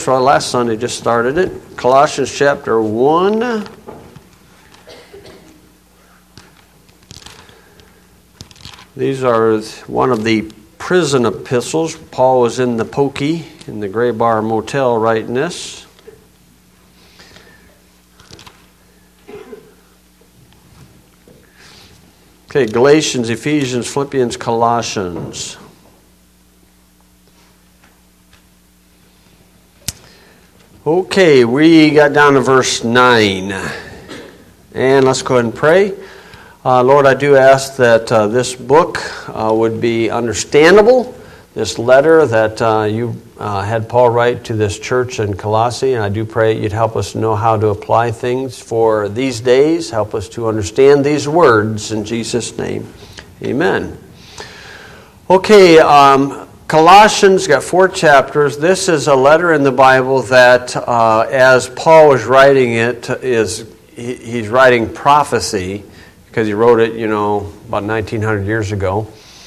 So last Sunday just started it. Colossians chapter 1. These are one of the prison epistles. Paul was in the Pokey, in the Gray Bar Motel, writing this. Okay, Galatians, Ephesians, Philippians, Colossians. Okay, we got down to verse 9. And let's go ahead and pray. Lord, I do ask that this book would be understandable, this letter that you had Paul write to this church in Colossae, and I do pray you'd help us know how to apply things for these days, help us to understand these words in Jesus' name. Amen. Okay, Colossians got 4 chapters. This is a letter in the Bible that, as Paul was writing it, he's writing prophecy, because he wrote it, about 1900 years ago.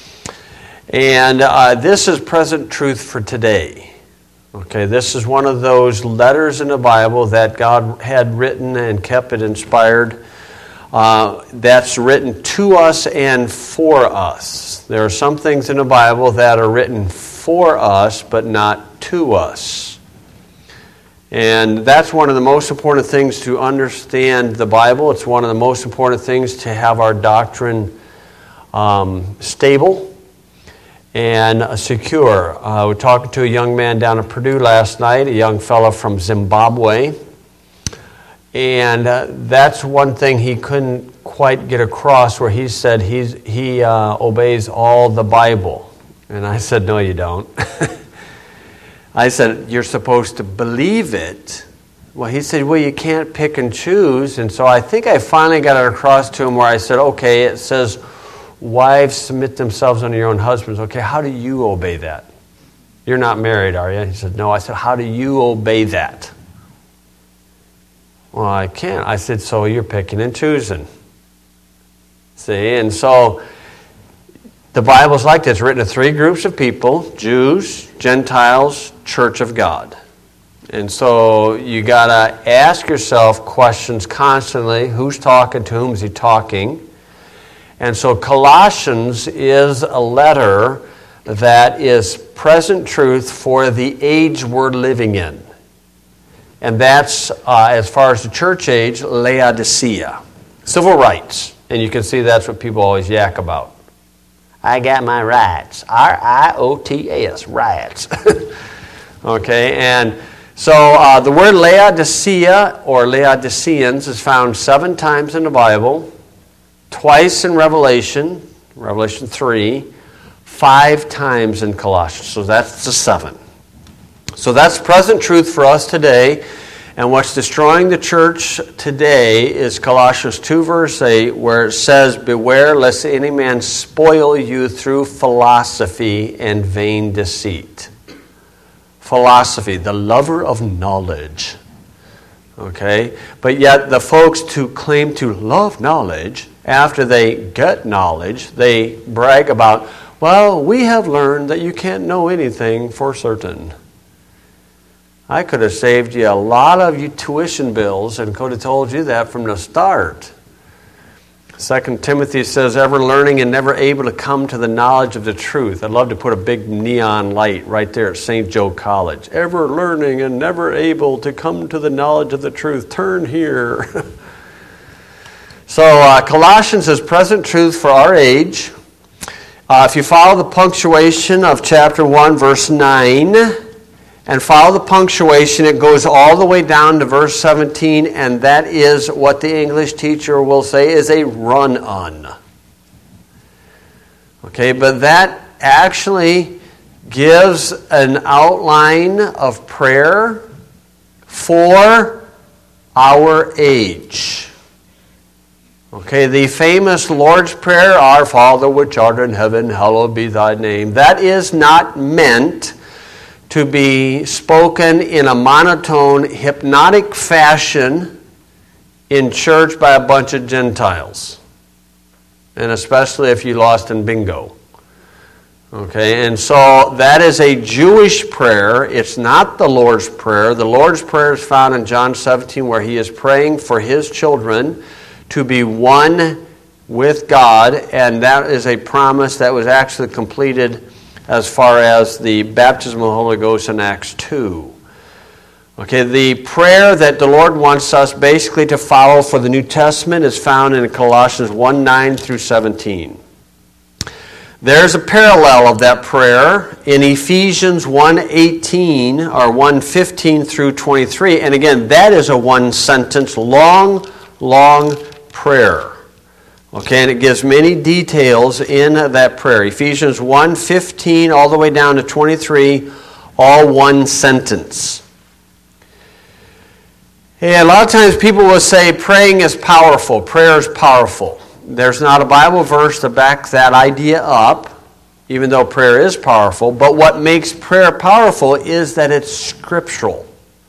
And this is present truth for today. Okay, this is one of those letters in the Bible that God had written and kept it inspired. That's written to us and for us. There are some things in the Bible that are written for us, but not to us. And that's one of the most important things to understand the Bible. It's one of the most important things to have our doctrine stable and secure. We were talking to a young man down at Purdue last night, a young fellow from Zimbabwe. And that's one thing he couldn't quite get across, where he said he obeys all the Bible. And I said, no, you don't. I said, you're supposed to believe it. Well, he said, well, you can't pick and choose. And so I think I finally got it across to him where I said, okay, it says, wives submit themselves unto your own husbands. Okay, how do you obey that? You're not married, are you? He said, no. I said, how do you obey that? Well, I can't. I said, so you're picking and choosing. See, and so the Bible's like this. It's written to 3 groups of people: Jews, Gentiles, Church of God. And so you got to ask yourself questions constantly. Who's talking to whom? Is he talking? And so Colossians is a letter that is present truth for the age we're living in. And that's, as far as the church age, Laodicea. Civil rights. And you can see that's what people always yak about. I got my rights. R-I-O-T-S, rights. Okay, and so the word Laodicea or Laodiceans is found 7 times in the Bible, twice in Revelation 3, 5 times in Colossians. So that's the 7. So that's present truth for us today. And what's destroying the church today is Colossians 2 verse 8, where it says, beware lest any man spoil you through philosophy and vain deceit. Philosophy, the lover of knowledge. Okay? But yet the folks who claim to love knowledge, after they get knowledge, they brag about, well, we have learned that you can't know anything for certain. I could have saved you a lot of your tuition bills and could have told you that from the start. 2 Timothy says, ever learning and never able to come to the knowledge of the truth. I'd love to put a big neon light right there at St. Joe College. Ever learning and never able to come to the knowledge of the truth. Turn here. So Colossians is present truth for our age. If you follow the punctuation of chapter 1, verse 9, and follow the punctuation, it goes all the way down to verse 17, and that is what the English teacher will say is a run-on. Okay, but that actually gives an outline of prayer for our age. Okay, the famous Lord's Prayer, Our Father which art in heaven, hallowed be thy name. That is not meant to be spoken in a monotone, hypnotic fashion in church by a bunch of Gentiles. And especially if you lost in bingo. Okay, and so that is a Jewish prayer. It's not the Lord's Prayer. The Lord's Prayer is found in John 17, where he is praying for his children to be one with God, and that is a promise that was actually completed as far as the baptism of the Holy Ghost in Acts 2. Okay, the prayer that the Lord wants us basically to follow for the New Testament is found in Colossians 1:9 through 17. There's a parallel of that prayer in Ephesians 1:18 or 1:15 through 23. And again, that is a one-sentence, long prayer. Okay, and it gives many details in that prayer. Ephesians 1:15 all the way down to 23, all one sentence. Hey, a lot of times people will say praying is powerful, prayer is powerful. There's not a Bible verse to back that idea up, even though prayer is powerful. But what makes prayer powerful is that it's scriptural.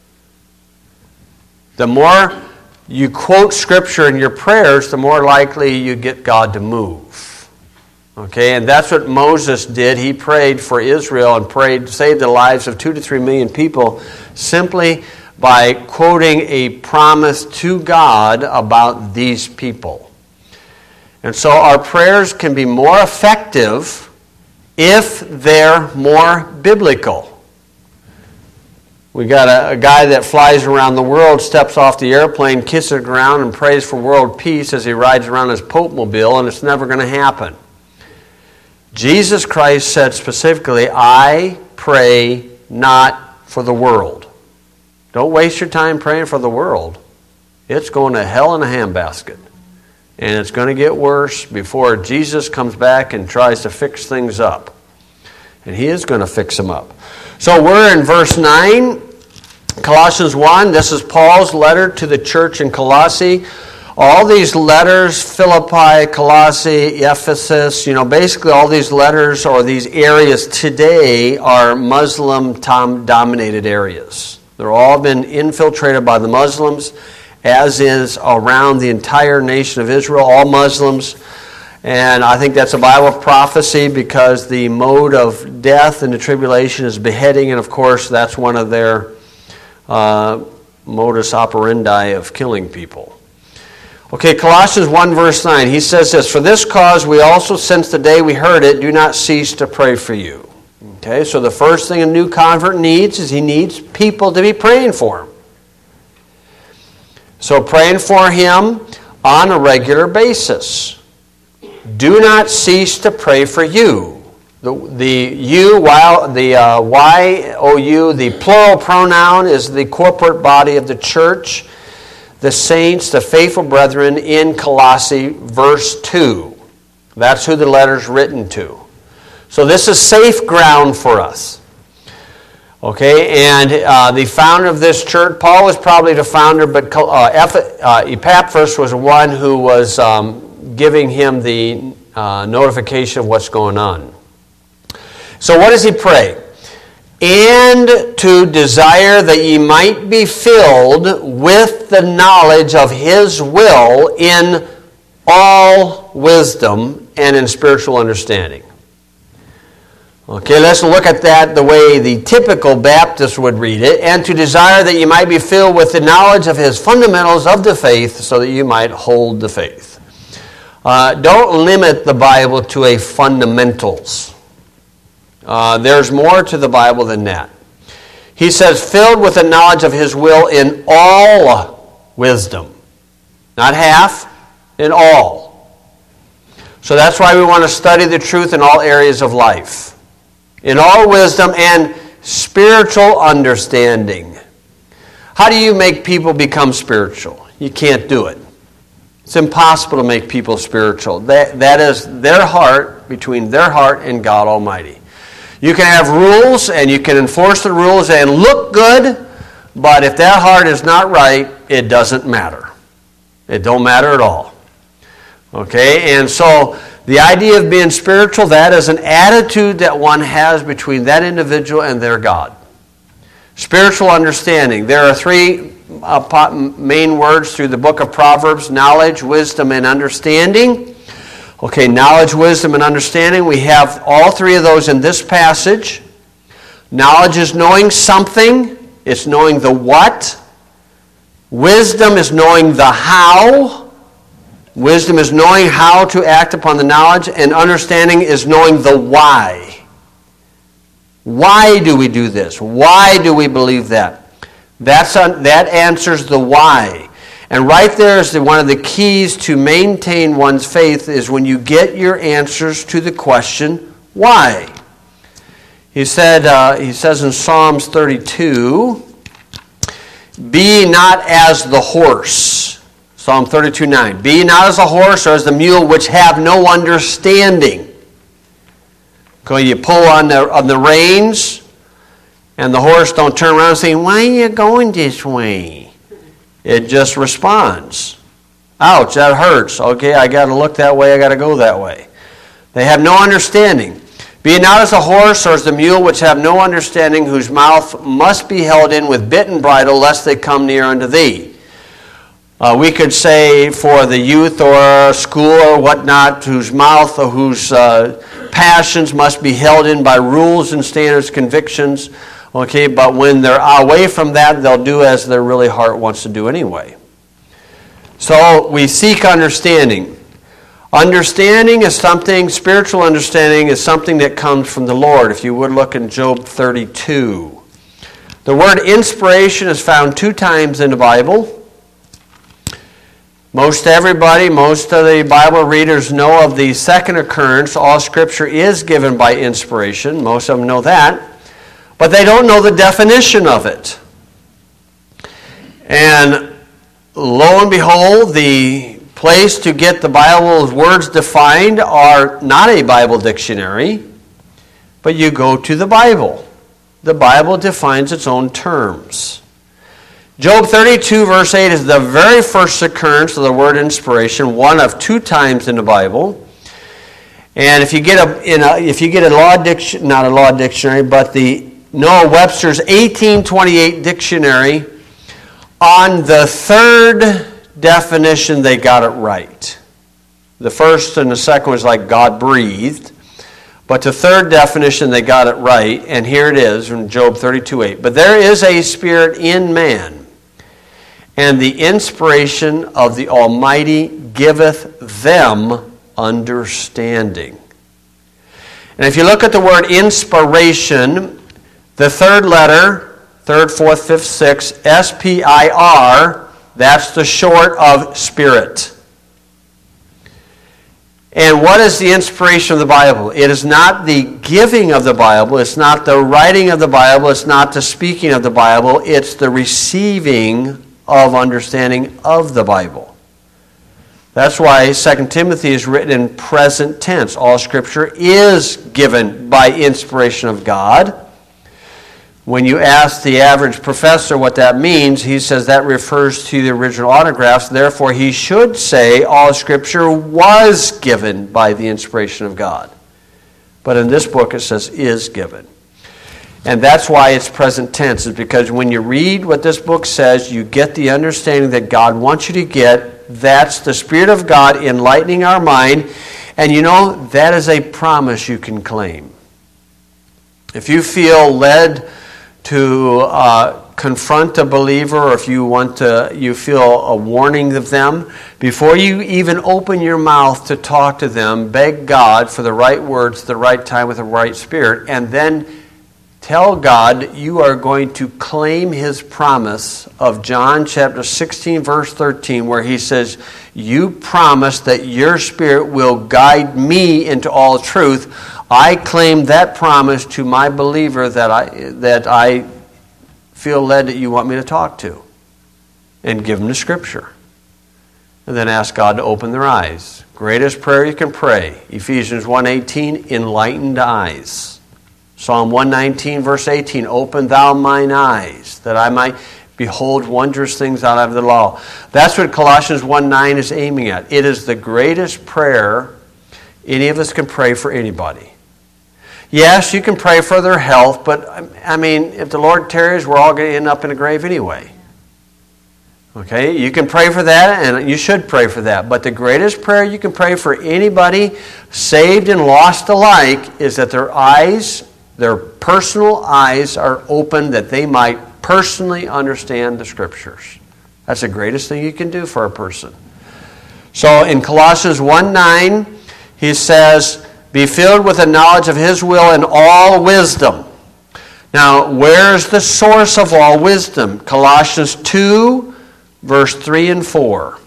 The more you quote Scripture in your prayers, the more likely you get God to move. Okay, and that's what Moses did. He prayed for Israel and prayed to save the lives of 2 to 3 million people simply by quoting a promise to God about these people. And so our prayers can be more effective if they're more biblical. We got a guy that flies around the world, steps off the airplane, kisses the ground, and prays for world peace as he rides around his Pope-mobile, and it's never going to happen. Jesus Christ said specifically, I pray not for the world. Don't waste your time praying for the world. It's going to hell in a handbasket. And it's going to get worse before Jesus comes back and tries to fix things up. And he is going to fix them up. So we're in verse 9, Colossians 1. This is Paul's letter to the church in Colossae. All these letters, Philippi, Colossae, Ephesus, basically all these letters or these areas today are Muslim-dominated areas. They're all been infiltrated by the Muslims, as is around the entire nation of Israel, all Muslims. And I think that's a Bible prophecy because the mode of death in the tribulation is beheading, and of course that's one of their modus operandi of killing people. Okay, Colossians 1 verse 9, he says this, for this cause we also, since the day we heard it, do not cease to pray for you. Okay, so the first thing a new convert needs is he needs people to be praying for him. So praying for him on a regular basis. Do not cease to pray for you. The you, while the Y-O-U, the plural pronoun is the corporate body of the church, the saints, the faithful brethren in Colossae, verse 2. That's who the letter's written to. So this is safe ground for us. Okay, and the founder of this church, Paul was probably the founder, but Epaphras was one who was giving him the notification of what's going on. So what does he pray? And to desire that ye might be filled with the knowledge of his will in all wisdom and in spiritual understanding. Okay, let's look at that the way the typical Baptist would read it. And to desire that you might be filled with the knowledge of his fundamentals of the faith so that you might hold the faith. Don't limit the Bible to a fundamentals. There's more to the Bible than that. He says, filled with the knowledge of his will in all wisdom. Not half, in all. So that's why we want to study the truth in all areas of life. In all wisdom and spiritual understanding. How do you make people become spiritual? You can't do it. It's impossible to make people spiritual. That is their heart, between their heart and God Almighty. You can have rules and you can enforce the rules and look good, but if that heart is not right, it doesn't matter. It don't matter at all. Okay, and so the idea of being spiritual, that is an attitude that one has between that individual and their God. Spiritual understanding. There are three main words through the book of Proverbs: knowledge, wisdom, and understanding. Okay, knowledge, wisdom, and understanding. We have all three of those in this passage. Knowledge is knowing something. It's knowing the what. Wisdom is knowing the how. Wisdom is knowing how to act upon the knowledge. And understanding is knowing the why. Why do we do this? Why do we believe that? That answers the why. And right there is one of the keys to maintain one's faith is when you get your answers to the question, why? He says in Psalms 32, be not as the horse. Psalm 32:9. Be not as a horse or as the mule which have no understanding. Okay, you pull on the reins, and the horse don't turn around and say, why are you going this way? It just responds. Ouch, that hurts. Okay, I got to look that way, I got to go that way. They have no understanding. Be not as a horse or as the mule which have no understanding, whose mouth must be held in with bit and bridle, lest they come near unto thee. We could say for the youth or school or whatnot, whose mouth or whose passions must be held in by rules and standards, convictions. Okay, but when they're away from that, they'll do as their really heart wants to do anyway. So we seek understanding. Understanding is something, spiritual understanding is something that comes from the Lord. If you would look in Job 32. The word inspiration is found 2 times in the Bible. Most of the Bible readers know of the second occurrence. All Scripture is given by inspiration. Most of them know that. But they don't know the definition of it. And lo and behold, the place to get the Bible's words defined are not a Bible dictionary, but you go to the Bible. The Bible defines its own terms. Job 32 verse 8 is the very first occurrence of the word inspiration, one of 2 times in the Bible. And if you get not a law dictionary, but the Noah Webster's 1828 dictionary, on the 3rd definition they got it right. The first and the second was like God breathed. But the 3rd definition they got it right, and here it is in Job 32:8. But there is a spirit in man, and the inspiration of the Almighty giveth them understanding. And if you look at the word inspiration, the 3rd letter, 3rd, 4th, 5th, 6th, S-P-I-R, that's the short of spirit. And what is the inspiration of the Bible? It is not the giving of the Bible. It's not the writing of the Bible. It's not the speaking of the Bible. It's the receiving of understanding of the Bible. That's why 2 Timothy is written in present tense. All Scripture is given by inspiration of God. When you ask the average professor what that means, he says that refers to the original autographs. Therefore, he should say all Scripture was given by the inspiration of God. But in this book it says is given. And that's why it's present tense, is because when you read what this book says, you get the understanding that God wants you to get. That's the Spirit of God enlightening our mind. And you know, that is a promise you can claim. If you feel led to confront a believer, or if you feel a warning of them, before you even open your mouth to talk to them, beg God for the right words, the right time, with the right spirit, and then tell God you are going to claim His promise of John chapter 16, verse 13, where He says, you promise that your Spirit will guide me into all truth. I claim that promise to my believer that I feel led that you want me to talk to, and give them the Scripture. And then ask God to open their eyes. Greatest prayer you can pray. Ephesians 1:18, enlightened eyes. Psalm 119, verse 18, open thou mine eyes, that I might behold wondrous things out of the law. That's what Colossians 1:9 is aiming at. It is the greatest prayer any of us can pray for anybody. Yes, you can pray for their health, but I mean, if the Lord tarries, we're all going to end up in a grave anyway. Okay, you can pray for that, and you should pray for that. But the greatest prayer you can pray for anybody, saved and lost alike, is that their eyes, their personal eyes, are open, that they might personally understand the Scriptures. That's the greatest thing you can do for a person. So in Colossians 1:9, he says, be filled with the knowledge of His will and all wisdom. Now, where's the source of all wisdom? Colossians 2, verse 3 and 4.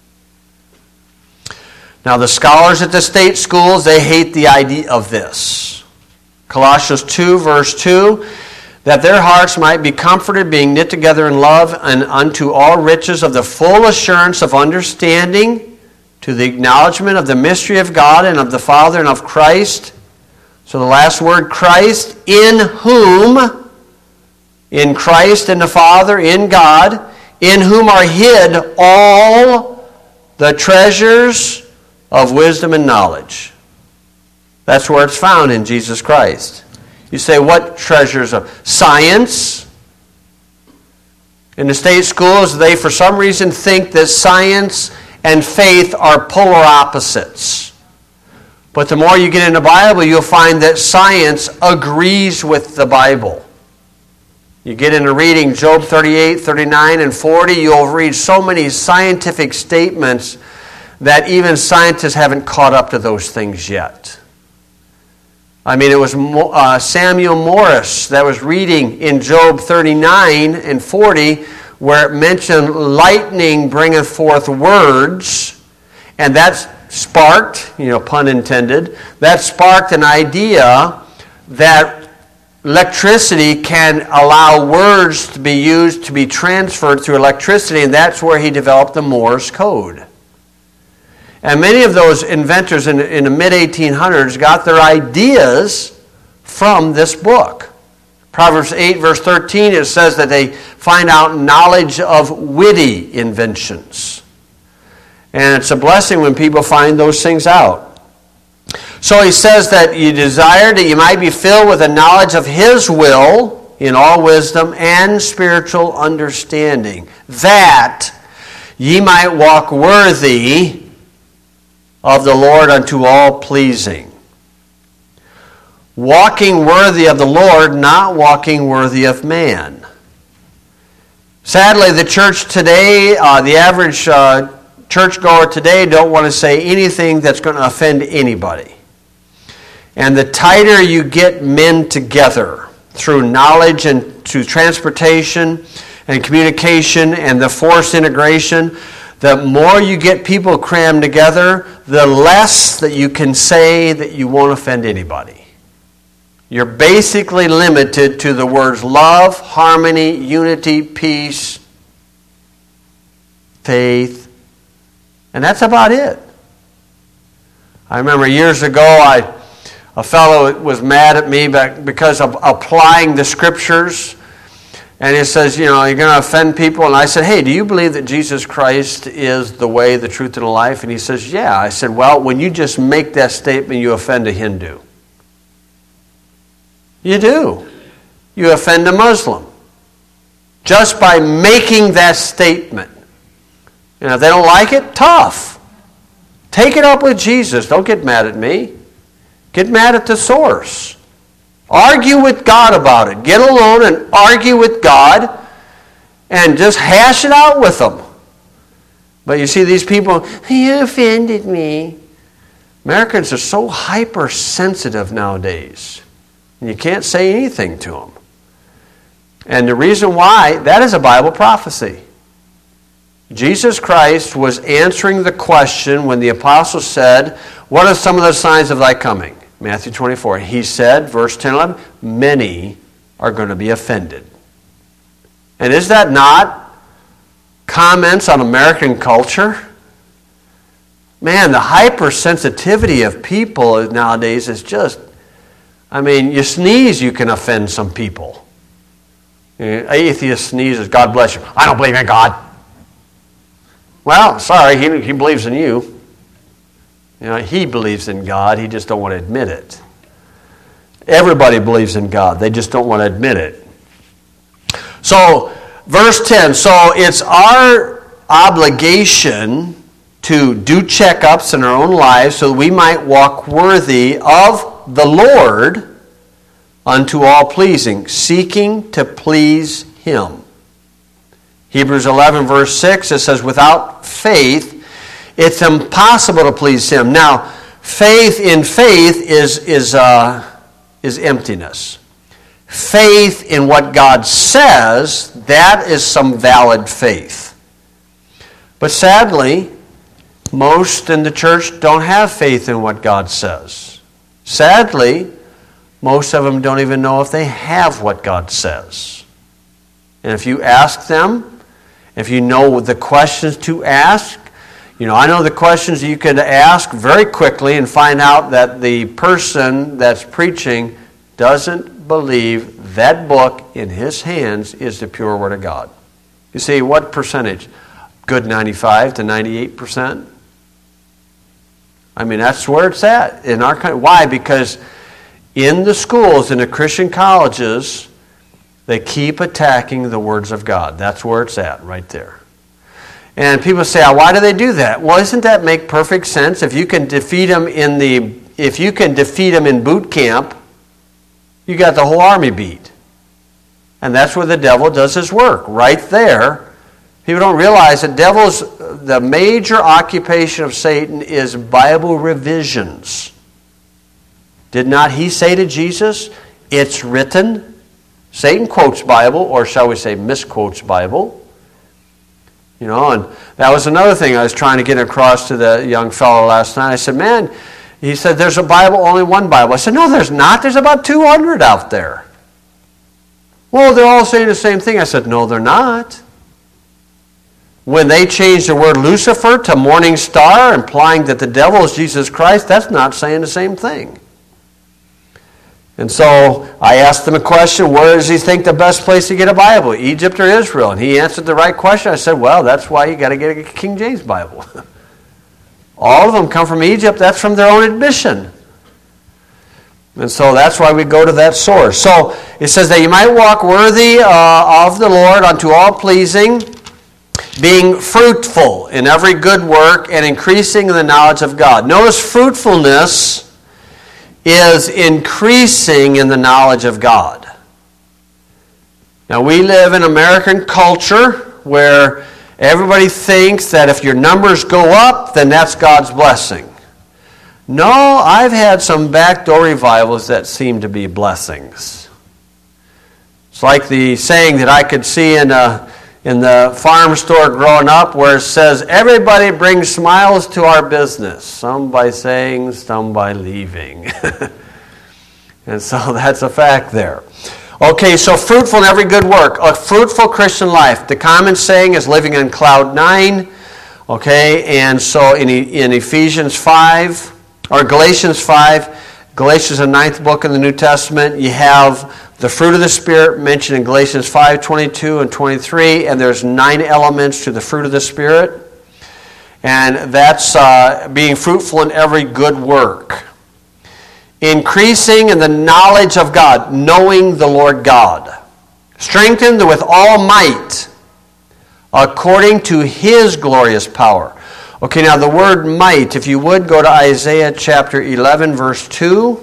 Now, the scholars at the state schools, they hate the idea of this. Colossians 2, verse 2, that their hearts might be comforted, being knit together in love, and unto all riches of the full assurance of understanding, to the acknowledgement of the mystery of God and of the Father and of Christ. So the last word, Christ, in whom, in Christ and the Father, in God, in whom are hid all the treasures of wisdom and knowledge. That's where it's found, in Jesus Christ. You say, what treasures of science? In the state schools, they for some reason think that science and faith are polar opposites. But the more you get in the Bible, you'll find that science agrees with the Bible. You get into reading Job 38, 39, and 40, you'll read so many scientific statements that even scientists haven't caught up to those things yet. I mean, it was Samuel Morris that was reading in Job 39 and 40 where it mentioned lightning bringeth forth words, and that sparked, pun intended, that sparked an idea that electricity can allow words to be used to be transferred through electricity, and that's where he developed the Morse code. And many of those inventors in the mid-1800s got their ideas from this book. Proverbs 8, verse 13, it says that they find out knowledge of witty inventions. And it's a blessing when people find those things out. So he says that you desire that you might be filled with the knowledge of His will in all wisdom and spiritual understanding, that ye might walk worthy of the Lord unto all pleasing. Walking worthy of the Lord, not walking worthy of man. Sadly, the church today, the average churchgoer today don't want to say anything that's going to offend anybody. And the tighter you get men together through knowledge and through transportation and communication and the forced integration, the more you get people crammed together, the less that you can say that you won't offend anybody. You're basically limited to the words love, harmony, unity, peace, faith, and that's about it. I remember years ago, a fellow was mad at me because of applying the Scriptures. And he says, you're going to offend people. And I said, hey, do you believe that Jesus Christ is the way, the truth, and the life? And he says, yeah. I said, well, when you just make that statement, you offend a Hindu. You do. You offend a Muslim. Just by making that statement. If they don't like it, tough. Take it up with Jesus. Don't get mad at me. Get mad at the source. Argue with God about it. Get alone and argue with God and just hash it out with them. But you see these people, you offended me. Americans are so hypersensitive nowadays. And you can't say anything to them. And the reason why, that is a Bible prophecy. Jesus Christ was answering the question when the apostles said, what are some of the signs of thy coming? Matthew 24. He said, verse 10 and 11, many are going to be offended. And is that not comments on American culture? Man, the hypersensitivity of people nowadays is just, you sneeze, you can offend some people. An atheist sneezes, God bless you. I don't believe in God. Well, sorry, he believes in you. He believes in God, he just don't want to admit it. Everybody believes in God, they just don't want to admit it. So, verse 10, so it's our obligation to do checkups in our own lives so that we might walk worthy of the Lord unto all pleasing, seeking to please Him. Hebrews 11 verse 6, it says, without faith, it's impossible to please Him. Now, faith is emptiness. Faith in what God says, that is some valid faith. But sadly, most in the church don't have faith in what God says. Sadly, most of them don't even know if they have what God says. And if you ask them, if you know the questions to ask, I know the questions you can ask very quickly and find out that the person that's preaching doesn't believe that book in his hands is the pure Word of God. You see, what percentage? Good 95 to 98%? I mean, that's where it's at in our country. Why? Because in the schools, in the Christian colleges, they keep attacking the words of God. That's where it's at, right there. And people say, why do they do that? Well, doesn't that make perfect sense? If you can defeat them in boot camp, you got the whole army beat. And that's where the devil does his work, right there. People don't realize that the major occupation of Satan is Bible revisions. Did not he say to Jesus, it's written? Satan quotes Bible, or shall we say misquotes Bible. And that was another thing I was trying to get across to the young fellow last night. I said, man, he said, there's a Bible, only one Bible. I said, no, there's not. There's about 200 out there. Well, they're all saying the same thing. I said, no, they're not. When they changed the word Lucifer to morning star, implying that the devil is Jesus Christ, that's not saying the same thing. And so I asked him a question, where does he think the best place to get a Bible, Egypt or Israel? And he answered the right question. I said, well, that's why you got to get a King James Bible. All of them come from Egypt. That's from their own admission. And so that's why we go to that source. So it says that you might walk worthy of the Lord unto all pleasing, being fruitful in every good work and increasing in the knowledge of God. Notice fruitfulness is increasing in the knowledge of God. Now, we live in American culture where everybody thinks that if your numbers go up, then that's God's blessing. No, I've had some backdoor revivals that seem to be blessings. It's like the saying that I could see in the farm store growing up where it says, everybody brings smiles to our business. Some by saying, some by leaving. And so that's a fact there. Okay, so fruitful in every good work. A fruitful Christian life. The common saying is living in cloud 9. Okay, and so in Ephesians 5, or Galatians 5, Galatians, the 9th book in the New Testament, you have the fruit of the Spirit mentioned in Galatians 5, 22 and 23, and there's 9 elements to the fruit of the Spirit. And that's being fruitful in every good work. Increasing in the knowledge of God, knowing the Lord God. Strengthened with all might, according to His glorious power. Okay, now the word might, if you would, go to Isaiah chapter 11, verse 2.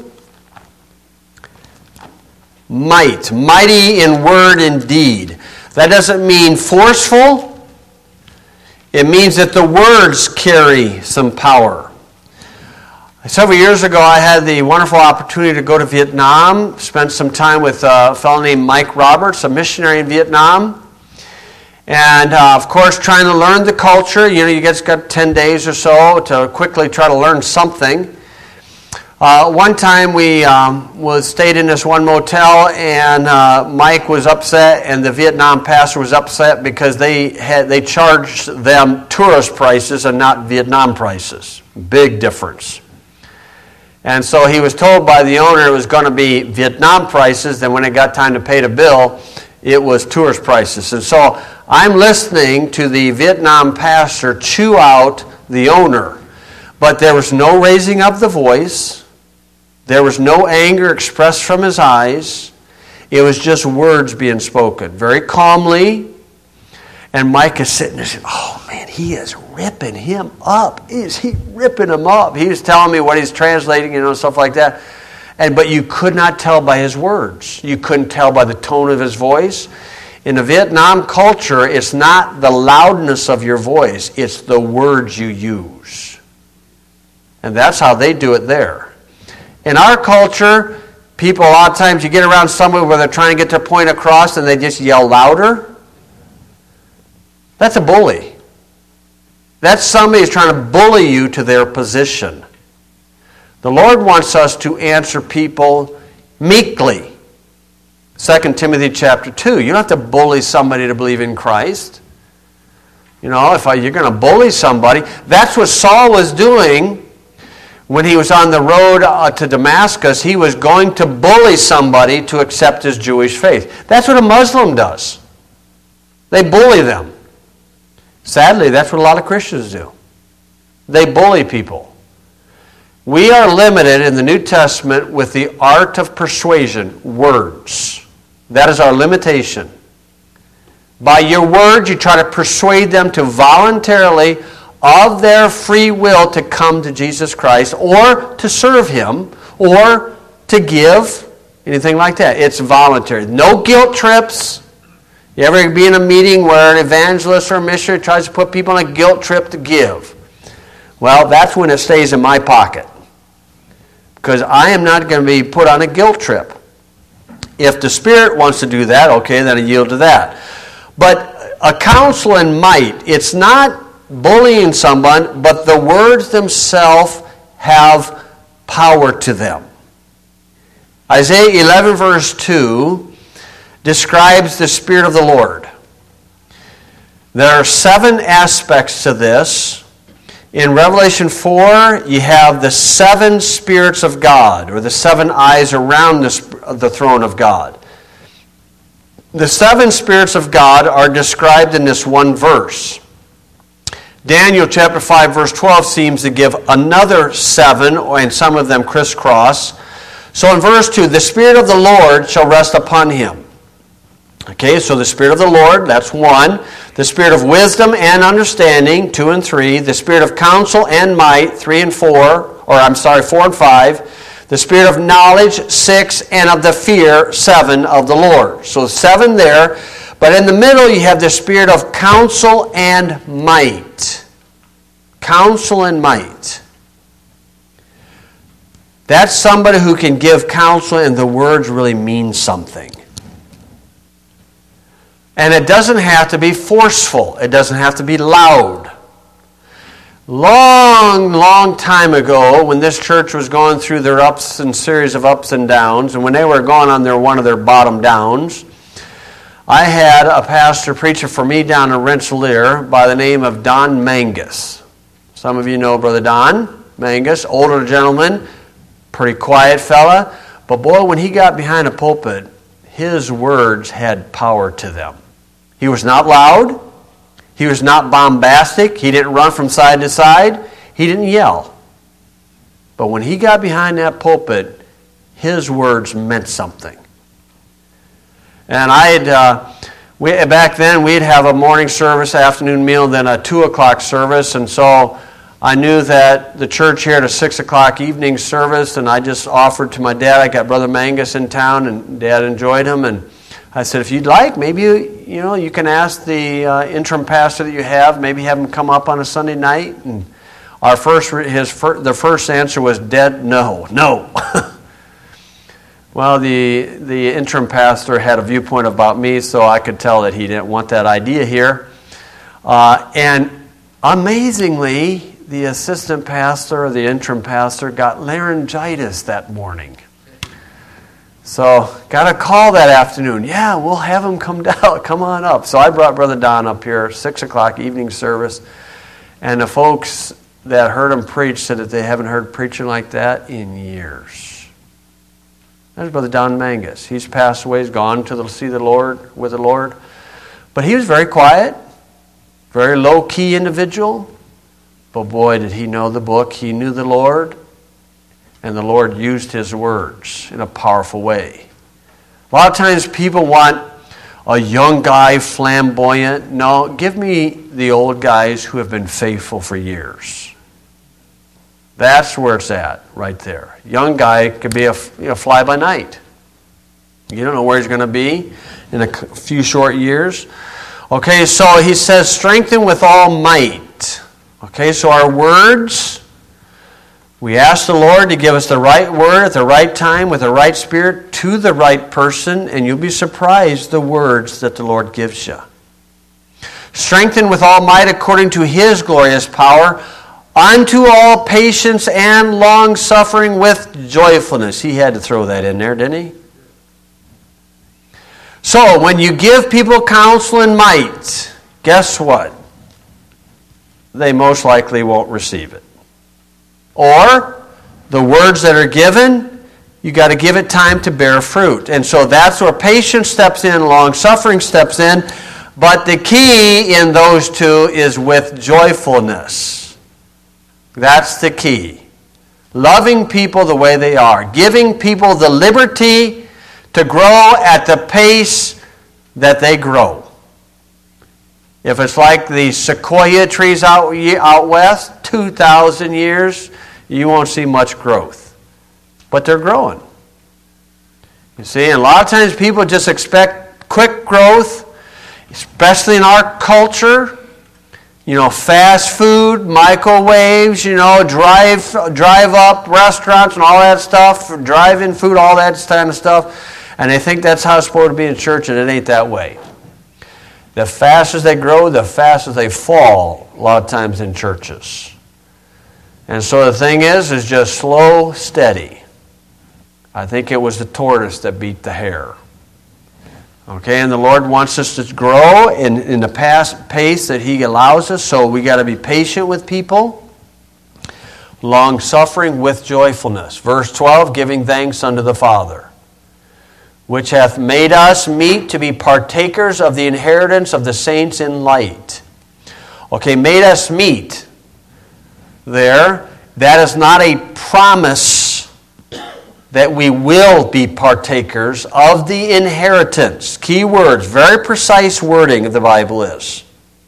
Might, mighty in word and deed. That doesn't mean forceful. It means that the words carry some power. Several years ago, I had the wonderful opportunity to go to Vietnam, spent some time with a fellow named Mike Roberts, a missionary in Vietnam. And, of course, trying to learn the culture. You guys got 10 days or so to quickly try to learn something. One time we stayed in this one motel, and Mike was upset, and the Vietnam pastor was upset because they charged them tourist prices and not Vietnam prices. Big difference. And so he was told by the owner it was going to be Vietnam prices. Then when it got time to pay the bill, it was tourist prices. And so I'm listening to the Vietnam pastor chew out the owner. But there was no raising of the voice. There was no anger expressed from his eyes. It was just words being spoken very calmly. And Mike is sitting there saying, oh man, he is ripping him up. Is he ripping him up? He was telling me what he's translating, stuff like that. But you could not tell by his words. You couldn't tell by the tone of his voice. In the Vietnam culture, it's not the loudness of your voice. It's the words you use. And that's how they do it there. In our culture, people, a lot of times you get around somebody where they're trying to get their point across and they just yell louder. That's a bully. That's somebody who's trying to bully you to their position. The Lord wants us to answer people meekly. 2 Timothy chapter 2. You don't have to bully somebody to believe in Christ. If you're going to bully somebody, that's what Saul was doing when he was on the road to Damascus. He was going to bully somebody to accept his Jewish faith. That's what a Muslim does. They bully them. Sadly, that's what a lot of Christians do. They bully people. We are limited in the New Testament with the art of persuasion, words. That is our limitation. By your words, you try to persuade them to voluntarily, of their free will, to come to Jesus Christ, or to serve Him, or to give, anything like that. It's voluntary. No guilt trips. You ever be in a meeting where an evangelist or a missionary tries to put people on a guilt trip to give? Well, that's when it stays in my pocket. Because I am not going to be put on a guilt trip. If the Spirit wants to do that, okay, then I yield to that. But a counsel and might, it's not bullying someone, but the words themselves have power to them. Isaiah 11 verse 2 describes the Spirit of the Lord. There are 7 aspects to this. In Revelation 4, you have the 7 spirits of God, or the 7 eyes around the throne of God. The 7 spirits of God are described in this one verse. Daniel chapter 5 verse 12 seems to give another 7, and some of them crisscross. So in verse 2, the Spirit of the Lord shall rest upon him. Okay, so the Spirit of the Lord, that's 1. The Spirit of wisdom and understanding, 2 and 3. The Spirit of counsel and might, 3 and 4. 4 and 5. The Spirit of knowledge, 6. And of the fear, 7 of the Lord. So 7 there. But in the middle you have the Spirit of counsel and might. Counsel and might. That's somebody who can give counsel and the words really mean something. And it doesn't have to be forceful. It doesn't have to be loud. Long time ago, when this church was going through their series of ups and downs, and when they were going on one of their bottom downs, I had a pastor preaching for me down in Rensselaer by the name of Don Mangus. Some of you know Brother Don Mangus, older gentleman, pretty quiet fella. But boy, when he got behind a pulpit, his words had power to them. He was not loud. He was not bombastic. He didn't run from side to side. He didn't yell. But when he got behind that pulpit, his words meant something. And back then we'd have a morning service, afternoon meal, then a 2 o'clock service. And so I knew that the church here had a 6 o'clock evening service, and I just offered to my dad. I got Brother Mangus in town, and Dad enjoyed him, and I said, if you'd like, maybe you can ask the interim pastor that you have, maybe have him come up on a Sunday night. And the first answer was dead no. Well, the interim pastor had a viewpoint about me, so I could tell that he didn't want that idea here. And amazingly, the assistant pastor or the interim pastor got laryngitis that morning. So, got a call that afternoon. Yeah, we'll have him come on up. So I brought Brother Don up here, 6 o'clock evening service. And the folks that heard him preach said that they haven't heard preaching like that in years. That's Brother Don Mangus. He's passed away. He's gone to see the Lord, with the Lord. But he was very quiet, very low-key individual. But boy, did he know the book. He knew the Lord. And the Lord used his words in a powerful way. A lot of times people want a young guy, flamboyant. No, give me the old guys who have been faithful for years. That's where it's at, right there. Young guy could be a fly by night. You don't know where he's going to be in a few short years. Okay, so he says, strengthen with all might. Okay, so our words, we ask the Lord to give us the right word at the right time with the right spirit to the right person, and you'll be surprised the words that the Lord gives you. Strengthen with all might according to His glorious power, unto all patience and long-suffering with joyfulness. He had to throw that in there, didn't he? So, when you give people counsel and might, guess what? They most likely won't receive it. Or, the words that are given, you got to give it time to bear fruit. And so that's where patience steps in, long-suffering steps in. But the key in those two is with joyfulness. That's the key. Loving people the way they are. Giving people the liberty to grow at the pace that they grow. If it's like the sequoia trees out west, 2,000 years, you won't see much growth. But they're growing. You see, and a lot of times people just expect quick growth, especially in our culture. Fast food, microwaves, drive up restaurants and all that stuff, drive-in food, all that kind of stuff. And they think that's how it's supposed to be in church, and it ain't that way. The faster they grow, the faster they fall, a lot of times in churches. And so the thing is just slow, steady. I think it was the tortoise that beat the hare. Okay, and the Lord wants us to grow in the pace that He allows us, so we got to be patient with people. Long-suffering with joyfulness. Verse 12, giving thanks unto the Father, which hath made us meet to be partakers of the inheritance of the saints in light. Okay, made us meet. There, that is not a promise that we will be partakers of the inheritance. Key words, very precise wording of the Bible is.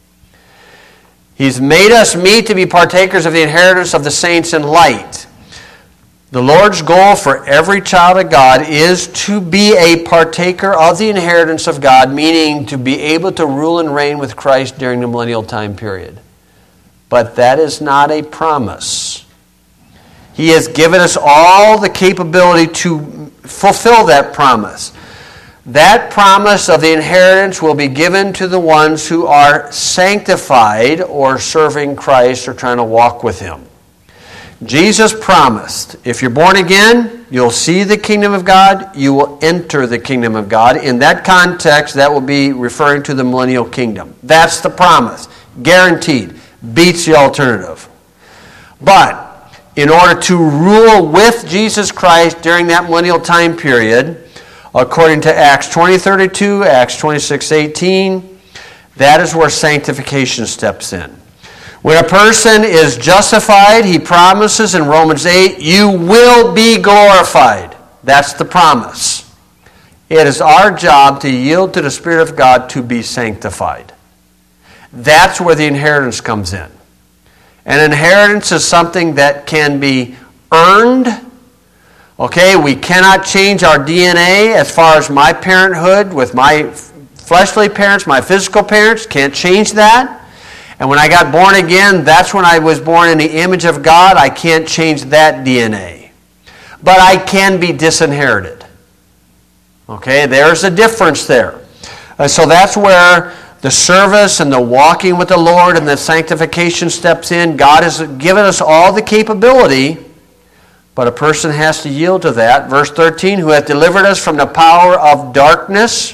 He's made us meet to be partakers of the inheritance of the saints in light. The Lord's goal for every child of God is to be a partaker of the inheritance of God, meaning to be able to rule and reign with Christ during the millennial time period. But that is not a promise. He has given us all the capability to fulfill that promise. That promise of the inheritance will be given to the ones who are sanctified or serving Christ or trying to walk with Him. Jesus promised, if you're born again, you'll see the kingdom of God, you will enter the kingdom of God. In that context, that will be referring to the millennial kingdom. That's the promise. Guaranteed. Beats the alternative. But in order to rule with Jesus Christ during that millennial time period, according to Acts 20:32, Acts 26:18, that is where sanctification steps in. When a person is justified, he promises in Romans 8, you will be glorified. That's the promise. It is our job to yield to the Spirit of God to be sanctified. That's where the inheritance comes in. An inheritance is something that can be earned. Okay, we cannot change our DNA as far as my parenthood with my fleshly parents, my physical parents. Can't change that. And when I got born again, that's when I was born in the image of God. I can't change that DNA. But I can be disinherited. Okay, there's a difference there. So that's where the service and the walking with the Lord and the sanctification steps in. God has given us all the capability, but a person has to yield to that. Verse 13, who hath delivered us from the power of darkness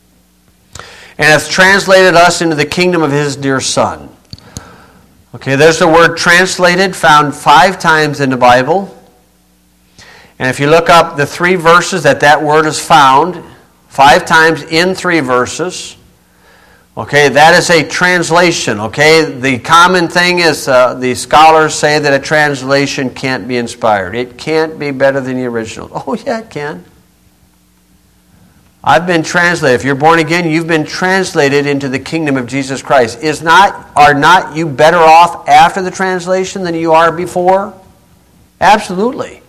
and hath translated us into the kingdom of His dear Son. Okay, there's the word translated, found 5 times in the Bible. And if you look up the 3 verses that word is found, 5 times in 3 verses, okay, that is a translation, okay? The common thing is the scholars say that a translation can't be inspired. It can't be better than the original. Oh, yeah, it can. I've been translated. If you're born again, you've been translated into the kingdom of Jesus Christ. Are not you better off after the translation than you are before? Absolutely.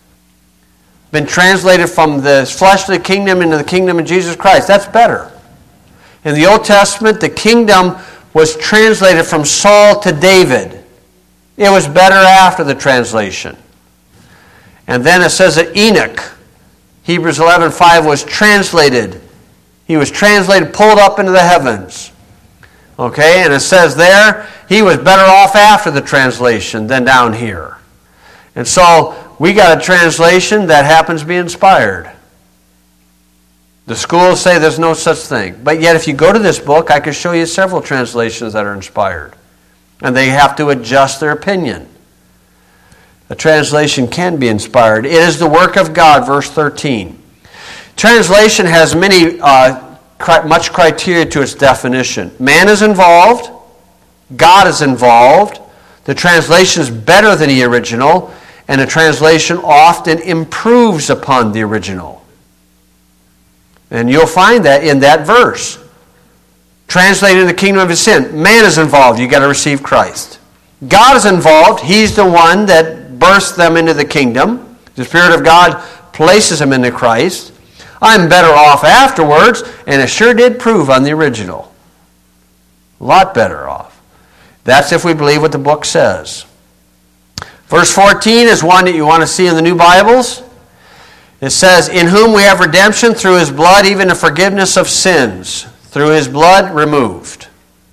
Been translated from the fleshly kingdom into the kingdom of Jesus Christ. That's better. In the Old Testament, the kingdom was translated from Saul to David. It was better after the translation. And then it says that Enoch, Hebrews 11:5, was translated. He was translated, pulled up into the heavens. Okay, and it says there, he was better off after the translation than down here. And so, we got a translation that happens to be inspired. The schools say there's no such thing. But yet, if you go to this book, I could show you several translations that are inspired. And they have to adjust their opinion. A translation can be inspired. It is the work of God, verse 13. Translation has much criteria to its definition. Man is involved. God is involved. The translation is better than the original, and a translation often improves upon the original. And you'll find that in that verse. Translated in the kingdom of his sin. Man is involved. You've got to receive Christ. God is involved. He's the one that births them into the kingdom. The Spirit of God places them into Christ. I'm better off afterwards, and it sure did prove on the original. A lot better off. That's if we believe what the book says. Verse 14 is one that you want to see in the new Bibles. It says, in whom we have redemption through his blood, even the forgiveness of sins. Through his blood removed.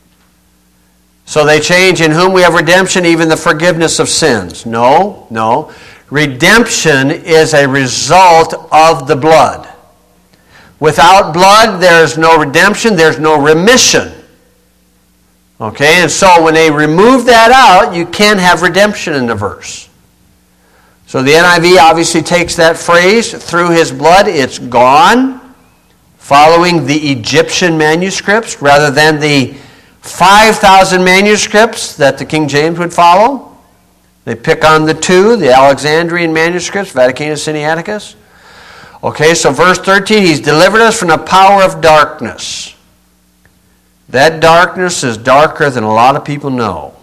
So they change, in whom we have redemption, even the forgiveness of sins. No. Redemption is a result of the blood. Without blood, there's no redemption, there's no remission. Okay, and so when they remove that out, you can't have redemption in the verse. So the NIV obviously takes that phrase, through his blood, it's gone, following the Egyptian manuscripts rather than the 5,000 manuscripts that the King James would follow. They pick on the two, the Alexandrian manuscripts, Vaticanus Sinaiticus. Okay, so verse 13, he's delivered us from the power of darkness. That darkness is darker than a lot of people know.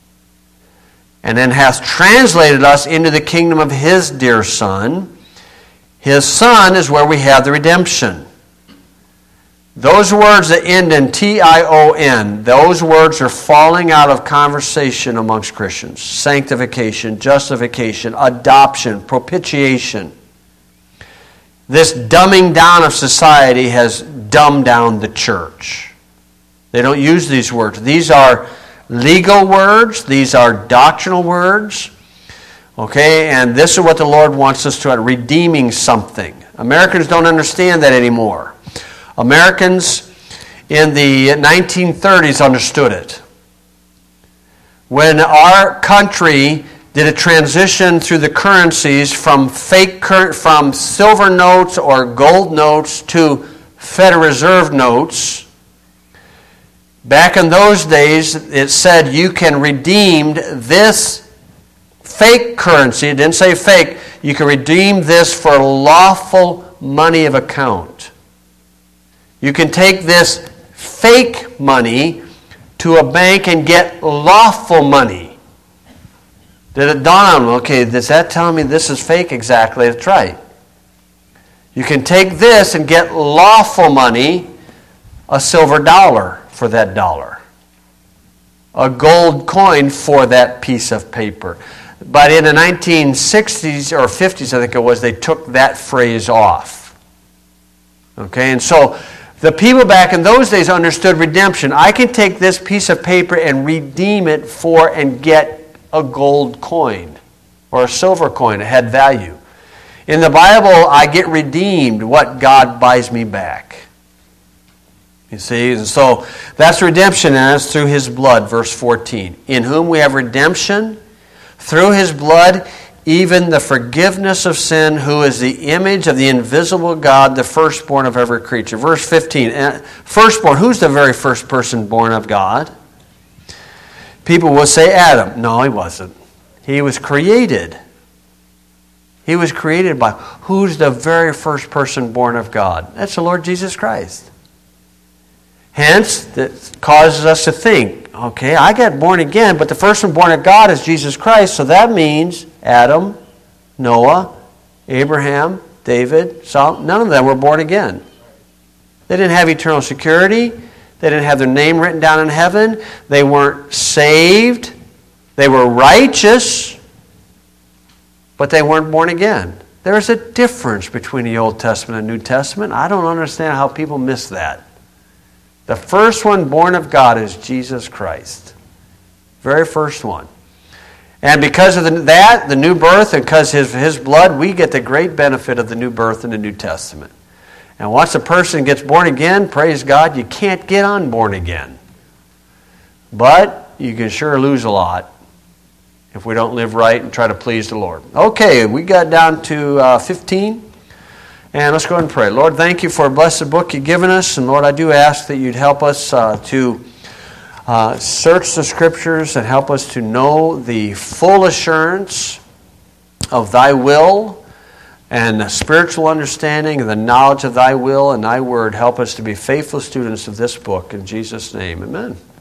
And then hath translated us into the kingdom of his dear Son. His Son is where we have the redemption. Those words that end in T-I-O-N, those words are falling out of conversation amongst Christians. Sanctification, justification, adoption, propitiation. This dumbing down of society has dumbed down the church. They don't use these words. These are legal words. These are doctrinal words. Okay, and this is what the Lord wants us to have, redeeming something. Americans don't understand that anymore. Americans in the 1930s understood it. When our country did a transition through the currencies from from silver notes or gold notes to Federal Reserve notes, back in those days it said you can redeem this fake currency. It didn't say fake. You can redeem this for lawful money of account. You can take this fake money to a bank and get lawful money. Did it dawn on me, okay, does that tell me this is fake? Exactly, that's right. You can take this and get lawful money, a silver dollar for that dollar. A gold coin for that piece of paper. But in the 1960s or 50s, I think it was, they took that phrase off. Okay, and so the people back in those days understood redemption. I can take this piece of paper and redeem it for and get a gold coin or a silver coin. It had value. In the Bible, I get redeemed what God buys me back. You see, and so that's redemption, and it's through his blood, verse 14. In whom we have redemption through his blood, even the forgiveness of sin, who is the image of the invisible God, the firstborn of every creature. Verse 15, firstborn, who's the very first person born of God? People will say Adam. No, he wasn't. He was created. He was created by who's the very first person born of God? That's the Lord Jesus Christ. Hence, that causes us to think, okay, I got born again, but the first one born of God is Jesus Christ, so that means Adam, Noah, Abraham, David, Solomon, none of them were born again. They didn't have eternal security. They didn't have their name written down in heaven. They weren't saved. They were righteous, but they weren't born again. There's a difference between the Old Testament and New Testament. I don't understand how people miss that. The first one born of God is Jesus Christ. Very first one. And because of that, the new birth, and because of his blood, we get the great benefit of the new birth in the New Testament. And once a person gets born again, praise God, you can't get unborn again. But you can sure lose a lot if we don't live right and try to please the Lord. Okay, we got down to 15. And let's go ahead and pray. Lord, thank you for a blessed book you've given us. And Lord, I do ask that you'd help us to search the Scriptures and help us to know the full assurance of thy will and the spiritual understanding and the knowledge of thy will and thy word. Help us to be faithful students of this book. In Jesus' name, amen.